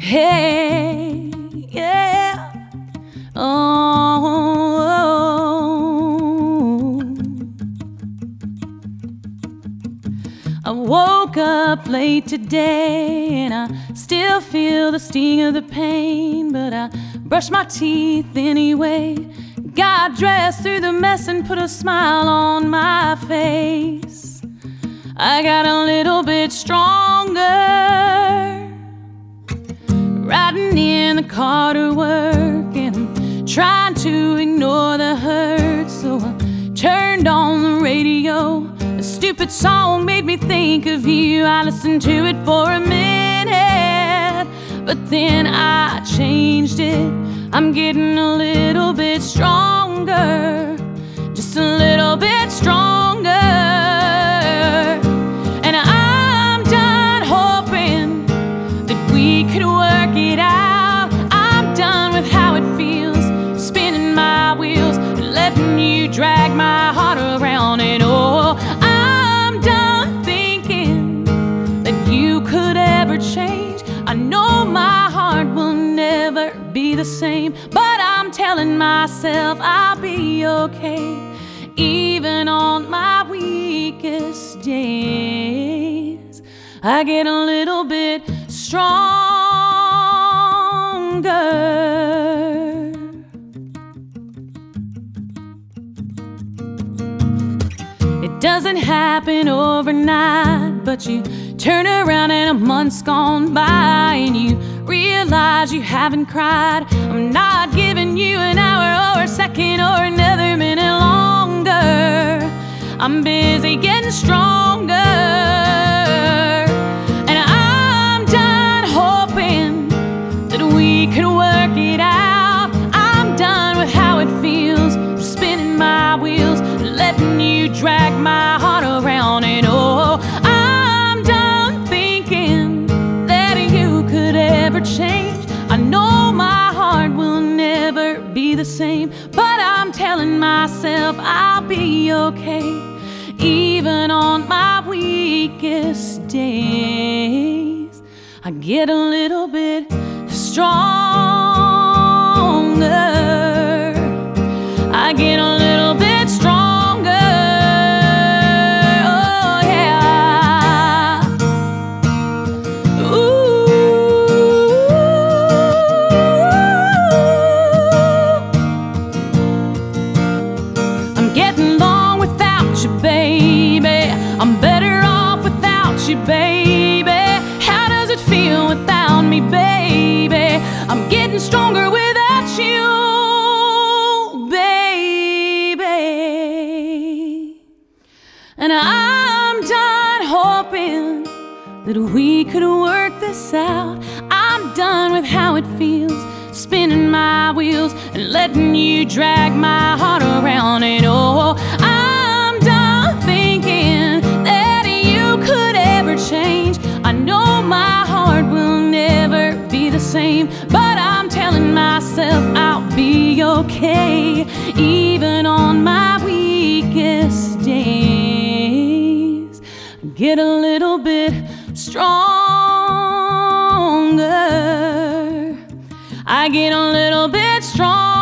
Hey, yeah. Oh, I woke up late today and I still feel the sting of the pain, but I brushed my teeth anyway, got dressed through the mess and put a smile on my face. I got a little bit stronger, riding in the car to work, and I'm trying to ignore the hurt, so I turned on the radio. A stupid song made me think of you. I listened to it for a minute, but then I changed it. I'm getting a little bit stronger, just a little bit stronger. And I'm done hoping that we could work it out. I'm done with how it feels, spinning my wheels, letting you drag my heart around. And oh, I'm done thinking that you could ever change. I know my heart will never be the same, but I'm telling myself I'll be okay, even on my weakest days. I get a little bit stronger. It doesn't happen overnight, but you turn around and a month's gone by and you realize you haven't cried. I'm not giving you an hour or a second or another minute longer. I'm busy getting stronger. And I'm done hoping that we could work it out. I'm done with how it feels, spinning my wheels, letting you drag my heart around. And oh, I'm done thinking that you could ever change. I know my heart will never be the same, but I'm telling myself I'll be okay, even on my weakest days. I get a little bit stronger. I get a little bit stronger. Oh yeah. Ooh. I'm getting along without you, baby. I'm better off without you, baby. How does it feel without me, baby? I'm getting stronger without you, baby. And I'm done hoping that we could work this out. I'm done with how it feels, spinning my wheels and letting you drag my heart around. And oh, I'm done thinking that you could ever change. I know my heart will never be the same, but I'm telling myself I'll be okay, even on my weakest days. Get a little bit stronger. I get a little bit stronger.